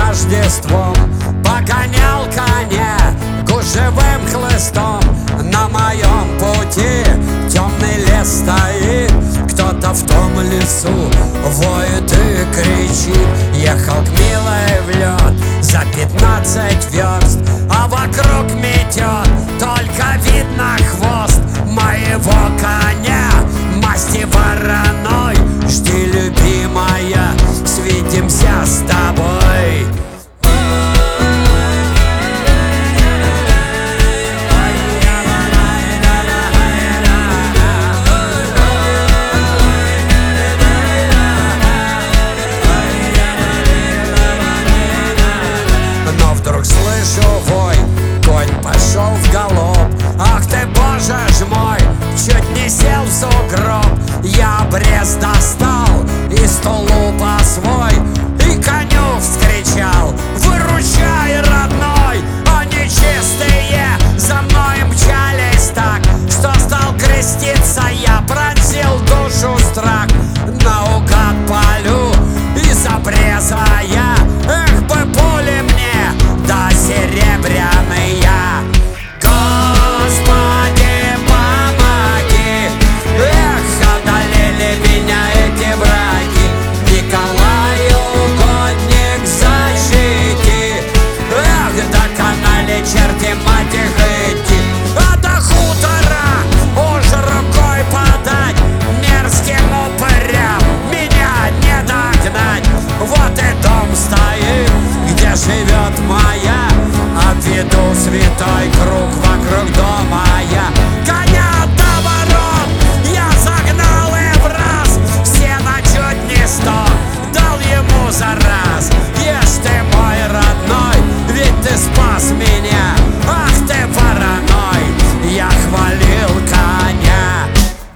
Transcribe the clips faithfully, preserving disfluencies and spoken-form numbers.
Рождеством погонял коня гужевым хлыстом. На моем пути темный лес стоит, кто-то в том лесу воет и кричит. Ехал к милой в лед за пятнадцать верст, а вокруг метет, только видно хвост моего коня масти вороной. Жди, любимая, свидимся с тобой. Но вдруг слышу вой, конь пошел в галоп. Ах ты, боже ж мой, чуть не сел в сугроб. Я обрез достал из тулупа свой и коню вскричал: выручай, родной! Они чистые за мной мчались так, что стал креститься я, пронзил душу страх. Наугад полю из обреза я, эх бы пули мне, да серебряные. Господи, помоги! Эх, одолели меня эти враги. Николай, угодник, защити! Эх, доконали черти мать их идти. А до хутора уж рукой подать, мерзким упырям меня не догнать. Вот и дом стоит, где живет моя, обведу святой круг вокруг дома я. Коня до ворот я загнал и в раз, стена чуть не сто дал ему за раз. Ешь ты, мой родной, ведь ты спас меня, ах ты вороной, я хвалил коня.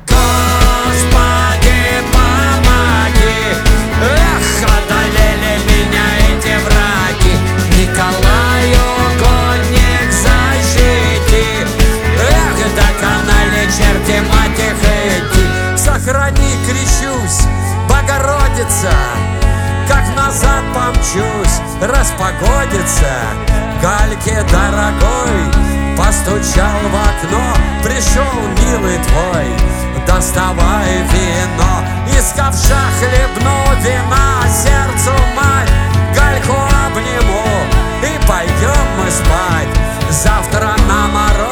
Господи, помоги! Эх, одолели меня эти враги. Николай, угодник, защити! Эх, доконали черти мать их идти. Сохрани, кричусь, Богородица, как назад помчусь, распогодится. Гальке дорогой постучал в окно, пришел милый твой, доставай вино. Из ковша хлебну вина сердцу мать, Гальку обниму и пойдем мы спать. Завтра на мороз